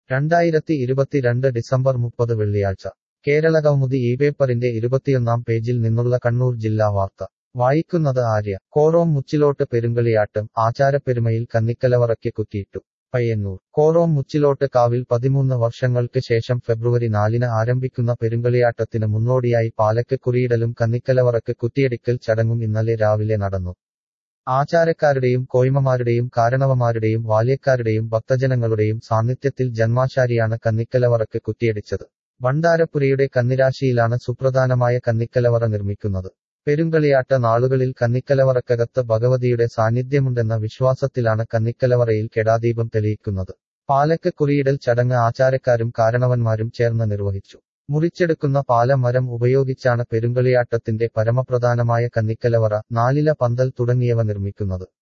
2022 December 30 വെള്ളിയാഴ്ച കേരളകൗമുദി ഈ പേപ്പറിന്റെ 21-ാം പേജിൽ നിന്നുള്ള കണ്ണൂർ ജില്ലാ വാർത്ത വായിക്കുന്നത് ആര്യ. കോറോം മുച്ചിലോട്ട് പെരുങ്കളിയാട്ടം ആചാരപ്പെരുമയിൽ കന്നിക്കലവറയ്ക്ക് കുറ്റിയിട്ടു. പയ്യന്നൂർ. കോറോം മുച്ചിലോട്ട് കാവിൽ 13 വർഷങ്ങൾക്ക് ശേഷം ഫെബ്രുവരി 4-ന് ആരംഭിക്കുന്ന പെരുങ്കളിയാട്ടത്തിന് മുന്നോടിയായി പാലക്ക് കുറിയിടലും കന്നിക്കലവറക്ക് കുറ്റിയടിക്കൽ ചടങ്ങും ഇന്നലെ രാവിലെ നടന്നു. ആചാരക്കാരുടെയും കോയ്മമാരുടെയും കാരണവമാരുടെയും ബാല്യക്കാരുടെയും ഭക്തജനങ്ങളുടെയും സാന്നിധ്യത്തിൽ ജന്മാശാരിയാണ് കന്നിക്കലവറക്ക് കുറ്റിയടിച്ചത്. ഭണ്ഡാരപ്പുരയുടെ കന്നിരാശിയിലാണ് സുപ്രധാനമായ കന്നിക്കലവറ നിർമ്മിക്കുന്നത്. പെരുങ്കളിയാട്ട നാളുകളിൽ കന്നിക്കലവറക്കകത്ത് ഭഗവതിയുടെ സാന്നിധ്യമുണ്ടെന്ന വിശ്വാസത്തിലാണ് കന്നിക്കലവറയിൽ കെടാദീപം തെളിയിക്കുന്നത്. പാലക്ക് കുറിയിടൽ ചടങ്ങ് ആചാരക്കാരും കാരണവന്മാരും ചേർന്ന് നിർവഹിച്ചു. മുറിച്ചെടുക്കുന്ന പാലമരം ഉപയോഗിച്ചാണ് പെരുങ്കളിയാട്ടത്തിന്റെ പരമപ്രധാനമായ കന്നിക്കലവറ, നാലില പന്തൽ തുടങ്ങിയവ നിർമ്മിക്കുന്നത്.